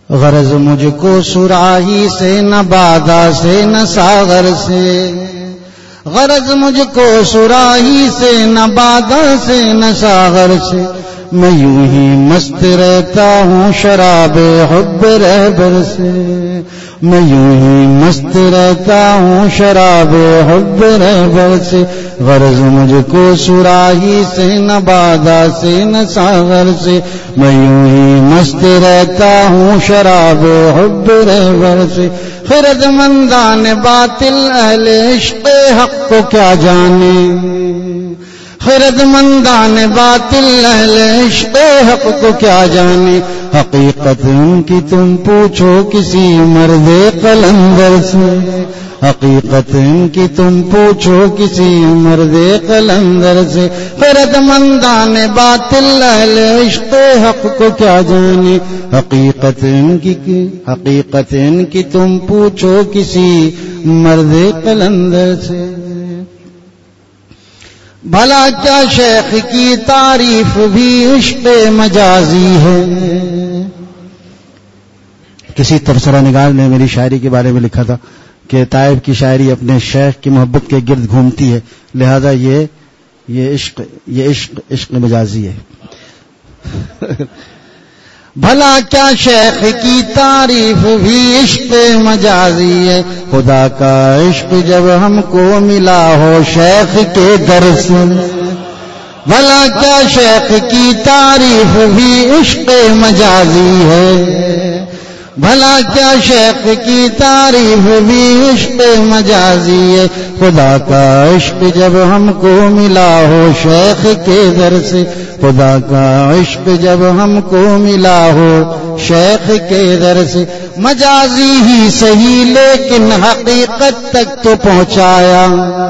غرض مجھ کو سراہی سے نہ بادہ سے نہ ساغر سے، غرض مجھ کو سراہی سے نہ بادہ سے نہ ساغر سے، میں یوں ہی مست رہتا ہوں شراب حب رہبر سے، میں یوں ہی مست رہتا ہوں شراب حب رہبر سے، غرض مجھ کو سراہی سے نہ بادہ سے نہ ساغر سے، میں یوں ہی مست رہتا ہوں شراب حب رہبر سے، خرد مندان باطل اہل عشق حق کو کیا جانے، خرد مندان باطل اہل عشق حق کو کیا جانے، حقیقت ان کی تم پوچھو کسی مرد قلندر سے، حقیقت ان کی تم پوچھو کسی مرد قلندر سے، خرد مندان باطل اہل عشق حق کو کیا جانے، حقیقت ان کی تم پوچھو کسی مرد قلندر سے، بھلا کیا شیخ کی تعریف بھی عشق مجازی ہے۔ کسی تبصرہ نگار نے میری شاعری کے بارے میں لکھا تھا کہ طائب کی شاعری اپنے شیخ کی محبت کے گرد گھومتی ہے، لہذا یہ عشق مجازی ہے۔ بھلا کیا شیخ کی تعریف بھی عشق مجازی ہے، خدا کا عشق جب ہم کو ملا ہو شیخ کے در سے، بھلا کیا شیخ کی تعریف بھی عشق مجازی ہے، بھلا کیا شیخ کی تعریف بھی عشق مجازی ہے، خدا کا عشق جب ہم کو ملا ہو شیخ کے در سے، خدا کا عشق جب ہم کو ملا ہو شیخ کے در سے، مجازی ہی صحیح لیکن حقیقت تک تو پہنچایا،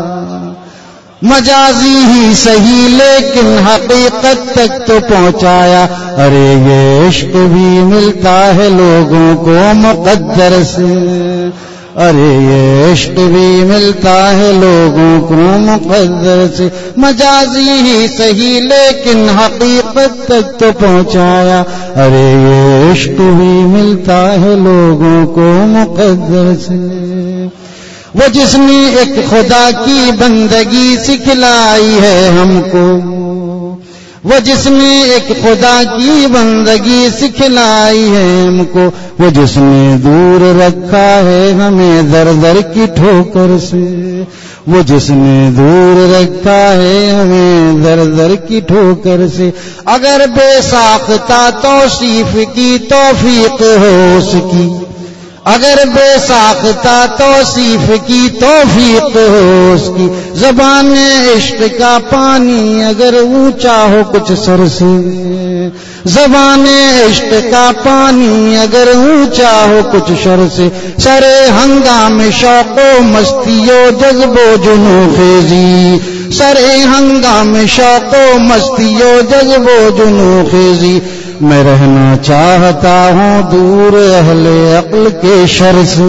مجازی ہی صحیح لیکن حقیقت تک تو پہنچایا، ارے یہ عشق بھی ملتا ہے لوگوں کو مقدر سے، ارے یہ عشق بھی ملتا ہے لوگوں کو مقدر سے، مجازی ہی صحیح لیکن حقیقت تک تو پہنچایا، ارے یہ عشق بھی ملتا ہے لوگوں کو مقدر سے، وہ جس نے ایک خدا کی بندگی سکھلائی ہے ہم کو، وہ جس نے ایک خدا کی بندگی سکھلائی ہے ہم کو، وہ جس نے دور رکھا ہے ہمیں در در کی ٹھوکر سے، وہ جس نے دور رکھا ہے ہمیں در در کی ٹھوکر سے، اگر بے ساختہ توصیف کی توفیق ہو اس کی، اگر بے ساختہ توصیف کی توفیق ہو اس کی، زبان عشق کا پانی اگر اونچا ہو کچھ سر سے، زبان عشق کا پانی اگر اونچا ہو کچھ شر سے، سر ہنگام شوق و مستی و جذب و جنو خیزی، سر ہنگام شوق و مستی و جذب و جنو خیزی، میں رہنا چاہتا ہوں دور اہل عقل کے شر سے،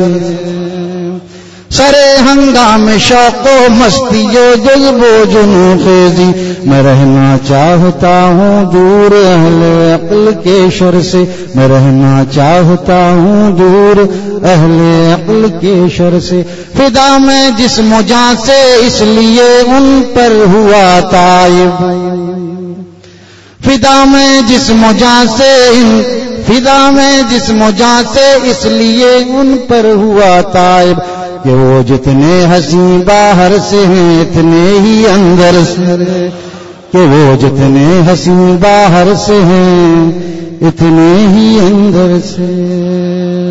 سر ہنگام شوق و مستی و جذب و جنو خیزی، میں رہنا چاہتا ہوں دور اہل عقل کے شر سے، میں رہنا چاہتا ہوں دور اہل عقل کے شر سے، فدا میں جسم و جان سے اس لیے ان پر ہوا تائب، فدا میں جسم و جان سے فدا میں جسم و جان سے اس لیے ان پر ہوا تائب، کہ وہ جتنے حسین باہر سے ہیں اتنے ہی اندر سے، کہ وہ جتنے حسین باہر سے ہیں اتنے ہی اندر سے۔